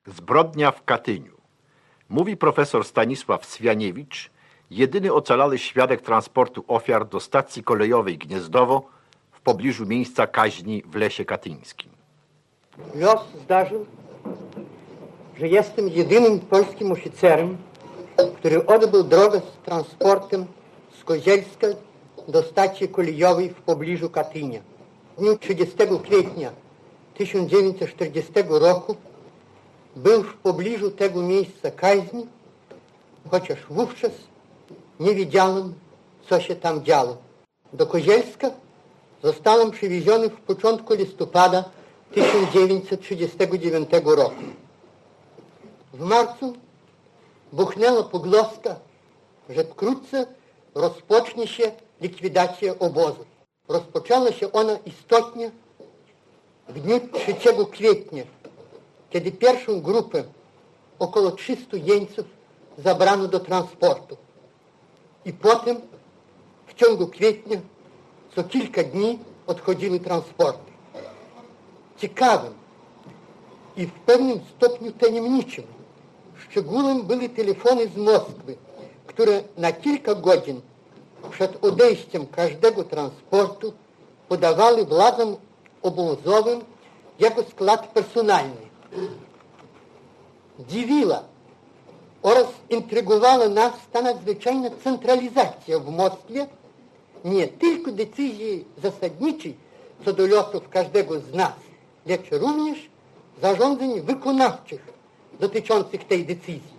Zbrodnia w Katyniu. Mówi profesor Stanisław Swianiewicz, jedyny ocalały świadek transportu ofiar do stacji kolejowej Gniezdowo w pobliżu miejsca kaźni w Lesie Katyńskim. Los zdarzył, że jestem jedynym polskim oficerem, który odbył drogę z transportem z Kozielska do stacji kolejowej w pobliżu Katynia. W dniu 30 kwietnia 1940 roku był w pobliżu tego miejsca kaźni, chociaż wówczas nie wiedziałem, co się tam działo. Do Kozielska zostałem przywieziony w początku listopada 1939 roku. W marcu buchnęła pogłoska, że wkrótce rozpocznie się likwidacja obozów. Rozpoczęła się ona istotnie w dniu 3 kwietnia, kiedy pierwszą grupę, około 300 jeńców, zabrano do transportu. I potem w ciągu kwietnia co kilka dni odchodziły transporty. Ciekawym i w pewnym stopniu tajemniczym szczególem były telefony z Moskwy, które na kilka godzin przed odejściem każdego transportu podawały władzom obozowym jako skład personalny. Dziwiła oraz intrygowała nas ta nadzwyczajna centralizacja w Moskwie nie tylko decyzji zasadniczej co do losów każdego z nas, lecz również zarządzeń wykonawczych dotyczących tej decyzji.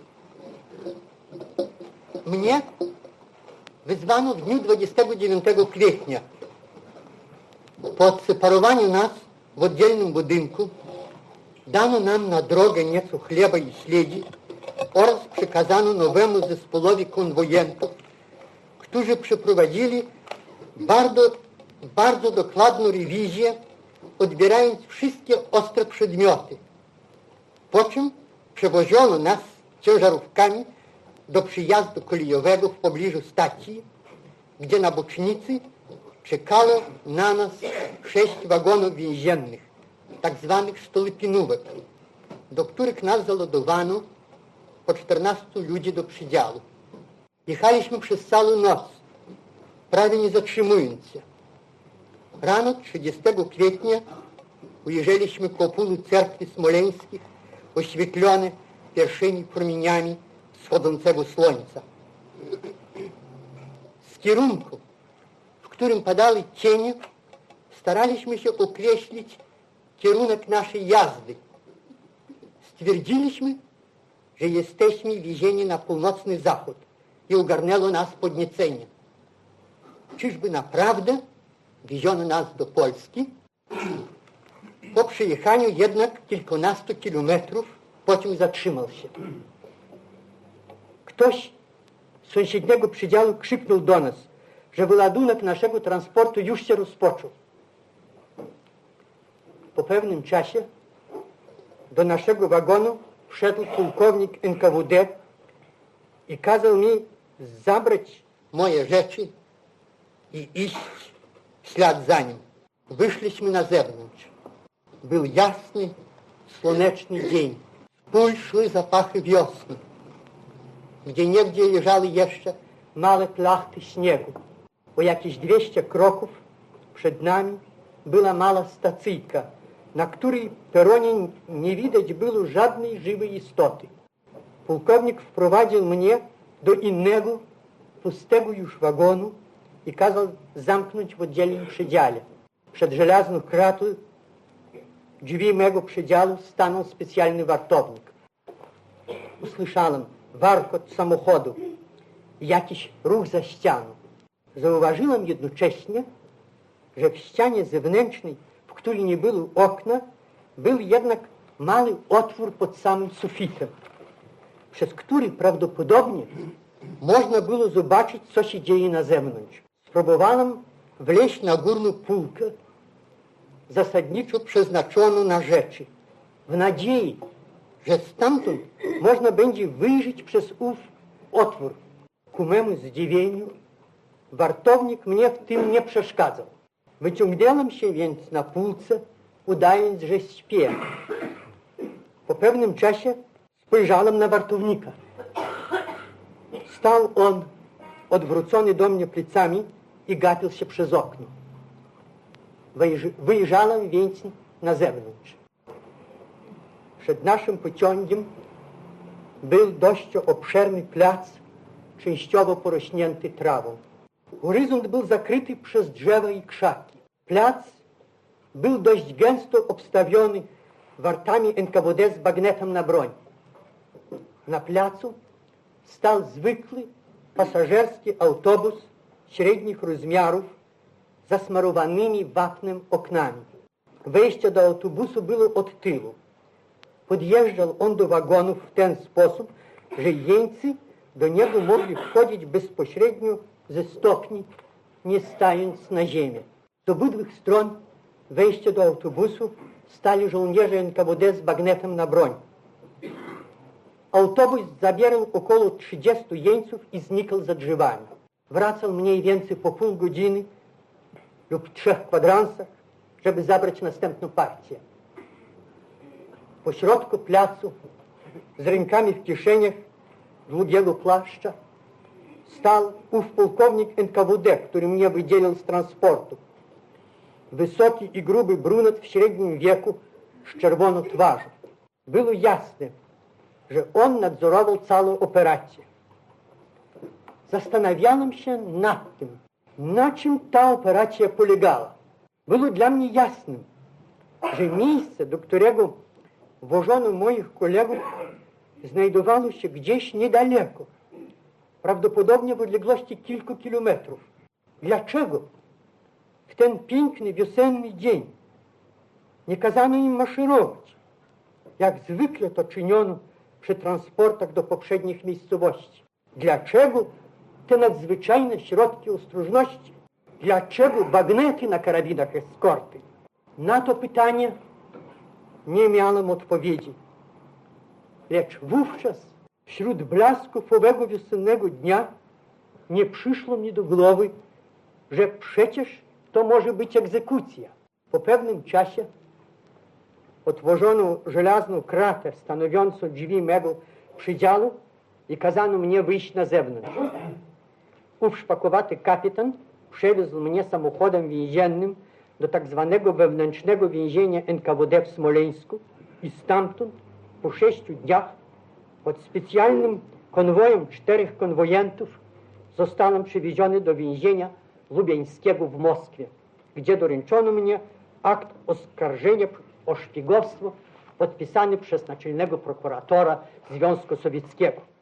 Mnie wezwano w dniu 29 kwietnia. Po odseparowaniu nas w oddzielnym budynku dano nam na drogę nieco chleba i śledzi oraz przekazano nowemu zespołowi konwojentów, którzy przeprowadzili bardzo dokładną rewizję, odbierając wszystkie ostre przedmioty. Po czym przewoziono nas ciężarówkami do przyjazdu kolejowego w pobliżu stacji, gdzie na bocznicy czekało na nas 6 wagonów więziennych, tak zwanych stolepinówek, do których nas zalodowano po 14 ludzi do przydziału. Jechaliśmy przez całą noc, prawie nie zatrzymując się. Rano 30 kwietnia ujrzeliśmy kopuły cerkwi smoleńskich, oświetlone pierwszymi promieniami wschodzącego słońca. Z kierunku, w którym padały cienie, staraliśmy się określić kierunek naszej jazdy. Stwierdziliśmy, że jesteśmy wiezieni na północny zachód i ogarnęło nas podniecenie. Czyżby naprawdę wieziono nas do Polski? Po przejechaniu jednak kilkunastu kilometrów pociąg zatrzymał się. Ktoś z sąsiedniego przydziału krzyknął do nas, że wyładunek naszego transportu już się rozpoczął. Po pewnym czasie do naszego wagonu wszedł pułkownik NKWD i kazał mi zabrać moje rzeczy i iść w ślad za nim. Wyszliśmy na zewnątrz. Był jasny, słoneczny dzień. Z pól szły zapachy wiosny. Gdzieniegdzie leżały jeszcze małe plachty śniegu. O jakieś 200 kroków przed nami była mała stacyjka, na której peronie nie widać było żadnej żywej istoty. Pułkownik wprowadził mnie do innego, pustego już wagonu i kazał zamknąć w oddzielnym przedziale. Przed żelazną kratą drzwi mego przedziału stanął specjalny wartownik. Usłyszałem warkot samochodu i jakiś ruch za ścianą. Zauważyłem jednocześnie, że w ścianie zewnętrznej, w której nie było okna, był jednak mały otwór pod samym sufitem, przez który prawdopodobnie można było zobaczyć, co się dzieje na zewnątrz. Spróbowałem wleźć na górną półkę, zasadniczo przeznaczoną na rzeczy, w nadziei, że stamtąd można będzie wyjrzeć przez ów otwór. Ku memu zdziwieniu wartownik mnie w tym nie przeszkadzał. Wyciągnąłem się więc na półce, udając, że śpię. Po pewnym czasie spojrzałem na wartownika. Stał on odwrócony do mnie plecami i gapił się przez okno. Wyjrzałem więc na zewnątrz. Przed naszym pociągiem był dość obszerny plac, częściowo porośnięty trawą. Horyzont był zakryty przez drzewa i krzaki. Plac był dość gęsto obstawiony wartami NKWD z bagnetem na broń. Na placu stał zwykły pasażerski autobus średnich rozmiarów z zasmarowanymi wapnem oknami. Wejście do autobusu było od tyłu. Podjeżdżał on do wagonów w ten sposób, że jeńcy do niego mogli wchodzić bezpośrednio ze stopni, nie stając na ziemię. Z obydwu stron wejścia do autobusu stali żołnierze NKWD z bagnetem na broń. Autobus zabierał około 30 jeńców i znikał za drzewami. Wracał mniej więcej po pół godziny lub 3 kwadransach, żeby zabrać następną partię. Po środku placu, z rękami w kieszeniach długiego płaszcza, stał ów pułkownik NKWD, który mnie wydzielił z transportu. Wysoki i gruby brunet w średnim wieku z czerwoną twarzą. Było jasne, że on nadzorował całą operację. Zastanawiałem się nad tym, na czym ta operacja polegała. Było dla mnie jasnym, że miejsce, do którego wożono moich kolegów, znajdowało się gdzieś niedaleko, prawdopodobnie w odległości kilku kilometrów. Dlaczego w ten piękny wiosenny dzień nie kazano im maszerować, jak zwykle to czyniono przy transportach do poprzednich miejscowości? Dlaczego te nadzwyczajne środki ostrożności? Dlaczego bagnety na karabinach eskorty? Na to pytanie nie miałem odpowiedzi. Lecz wówczas, wśród blasków owego wiosennego dnia, nie przyszło mi do głowy, że przecież to może być egzekucja. Po pewnym czasie otworzono żelazną kratę stanowiącą drzwi mego przydziału i kazano mnie wyjść na zewnątrz. Ów szpakowaty kapitan przewiózł mnie samochodem więziennym do tak zwanego wewnętrznego więzienia NKWD w Smoleńsku i stamtąd po 6 dniach pod specjalnym konwojem 4 konwojentów zostałem przewieziony do więzienia lubiańskiego w Moskwie, gdzie doręczono mnie akt oskarżenia o szpiegostwo podpisany przez naczelnego prokuratora Związku Sowieckiego.